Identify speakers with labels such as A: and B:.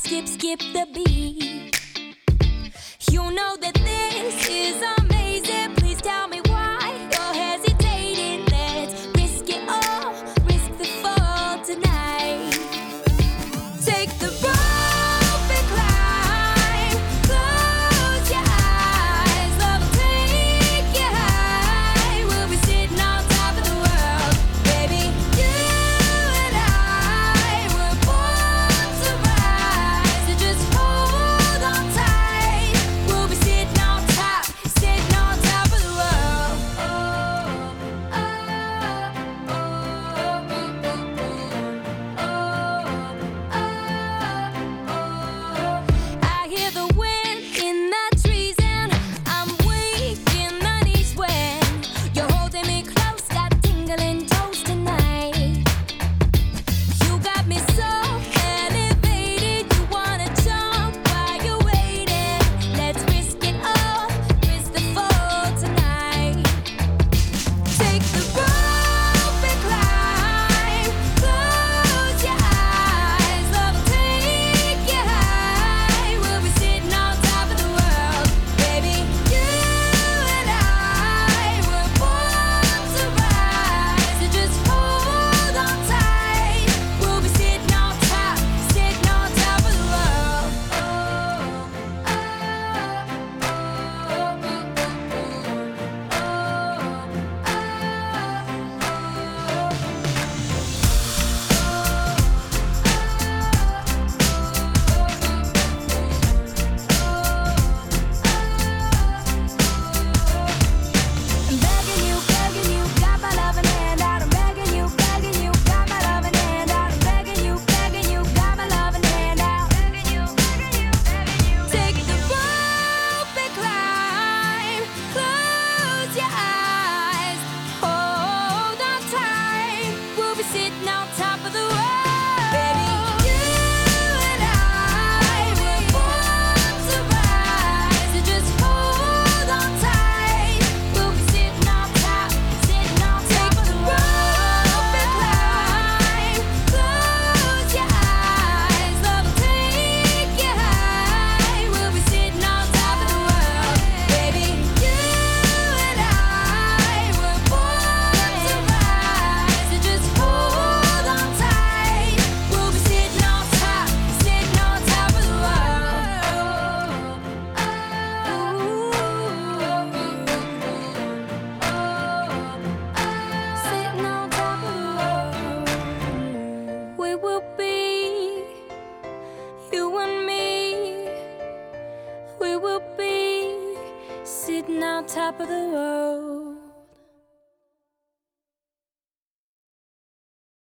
A: skip the beat. You know that this is amazing. Please tell me why you're hesitating. Let's risk it all, risk the fall tonight. Take the rope and climb. Close your eyes, love will take you high. We'll be sitting on top of the world, baby. You and I were born to rise. So just hold on tight. We'll be sitting on top of the world. I hear the wind in the trees and I'm weak in the knees when you're holding me close, got tingling toes tonight. You got me so elevated, you wanna jump while you're waiting. Let's risk it all, risk the fall tonight. Take the rope and climb. Close your eyes, love will take you high. We'll be sitting on top of the world, baby. You and I were born to rise. So just hold on tight. We'll be sitting on top of the world. I'm begging you, got my loving hand out. I'm begging you, got my loving hand out. I'm begging you, got my loving hand out. Take the rope and climb. Close your eyes, hold on tight. We'll be sitting on top of the world, baby. You and I were born to rise. So just hold on tight. We'll be sitting on top of the rope and climb. Close your eyes, love will take you high. We'll be sitting on top of the world, baby. You and I were born to rise. So just hold on tight. We'll be sitting on top of the world. Sitting on top of the world. We will be, you and me. We will be sitting on top of the world.